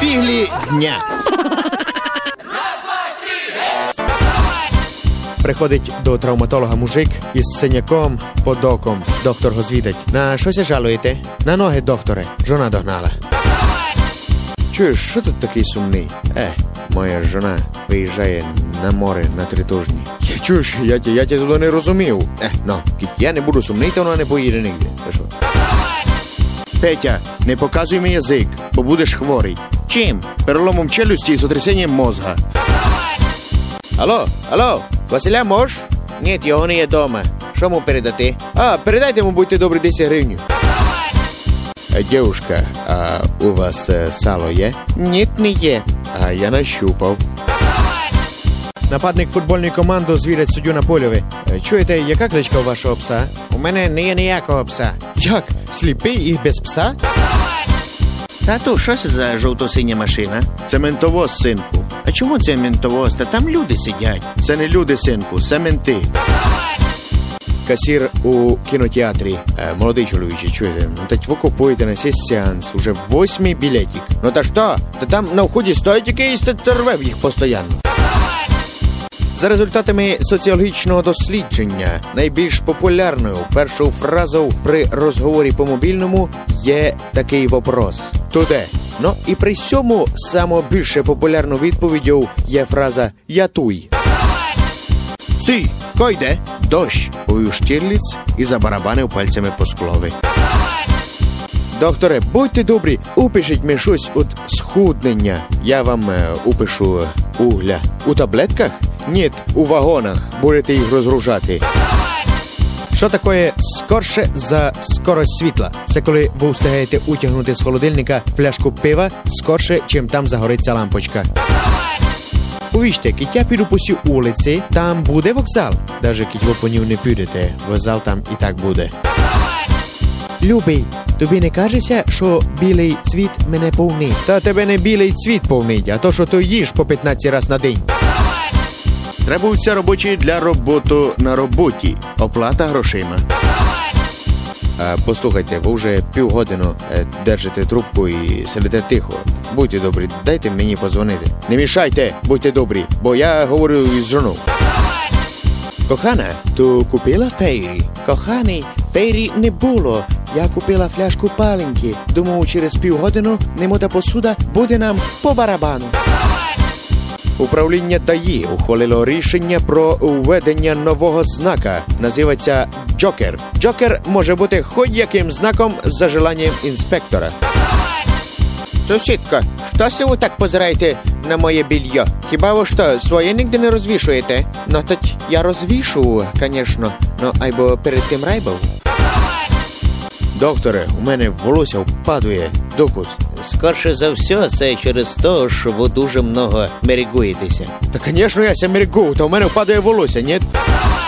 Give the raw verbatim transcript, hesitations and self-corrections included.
Фіглі дня. Приходить до травматолога мужик із синяком під оком. Доктор го звідать. На що ся жалуєте? На ноги, докторе. Жона догнала. Чуєш, що тут такий сумний? Е, моя жона виїжджає на море на три тижні. Чуєш, я, я, я тебе туди не розумів. Е, ну, я не буду сумний, то вона не поїде нігде. Та що? Петя, не показуй мені язик, бо будеш хворий. Чим? Переломом челюсті і сотрясенням мозга. Алло, алло, Василя мож? Ні, його не є дома. Що му передати? А, передайте йому, будьте добрі, десять гривень. Дівушка, а у вас е, сало є? Ні, не є. А я нащупав. Нападник футбольної команди звірять суддю на польові. Чуєте, яка кличка у вашого пса? У мене не є ніякого пса. Як? Сліпий і без пса? Тату, що це за жовто-синя машина? Це ментовоз, синку. А чому це ментовоз? Та там люди сидять. Це не люди, синку, це менти. Касір у кінотеатрі. Е, молодий чоловіче, чуєте? Ну, так ви купуєте на цей сеанс. Уже восьмий білетик. Ну та що? Та там на вході стоїть якийсь, та рве їх постійно. За результатами соціологічного дослідження, найбільш популярною першою фразою при розговорі по мобільному є такий вопрос. То де? Ну і при цьому саме більше популярною відповіддю є фраза «Я туй». «Стій! Ко йде?» «Дощ!» – повів Штірліц і забарабанив пальцями по склові. Докторе, будьте добрі, упишіть мені щось от схуднення. Я вам е, упишу угля. У таблетках? Ні, у вагонах. Будете їх розгружати. Що таке скорше за скорость світла? Це коли ви встигаєте утягнути з холодильника пляшку пива скорше, чим там загориться лампочка. Повіжте, кіть я піду по сій вулиці, там буде вокзал. Даже кіть ви по нього не підете, вокзал там і так буде. Любий, тобі не кажеться, що білий цвіт мене повнить? Та тебе не білий цвіт повнить, а то, що ти їш по п'ятнадцять раз на день. Требуються робочі для роботи на роботі. Оплата грошима. А, послухайте, ви вже півгодину е, держите трубку і сидите тихо. Будьте добрі, дайте мені подзвонити. Не мішайте, будьте добрі, бо я говорю із жоною. Кохана, ти купила фейрі? Коханий, фейрі не було. Я купила фляжку паленьки. Думаю, через півгодину немота посуда буде нам по барабану. Управління ДАІ ухвалило рішення про введення нового знака. Називається «Джокер». Джокер може бути хоч яким знаком за желанням інспектора. Сусідка, що це ви так позираєте на моє більйо? Хіба ви що, своє ніде не розвішуєте? Ну, так я розвішу, звісно, ну, айбо перед тим райбов. Докторе, у мене волосся впадує. Докус. Скорше за все, це через те, що ви дуже много мерегуєтеся. Та, звісно, я ся мерегую, то у мене впадує волосся, ні?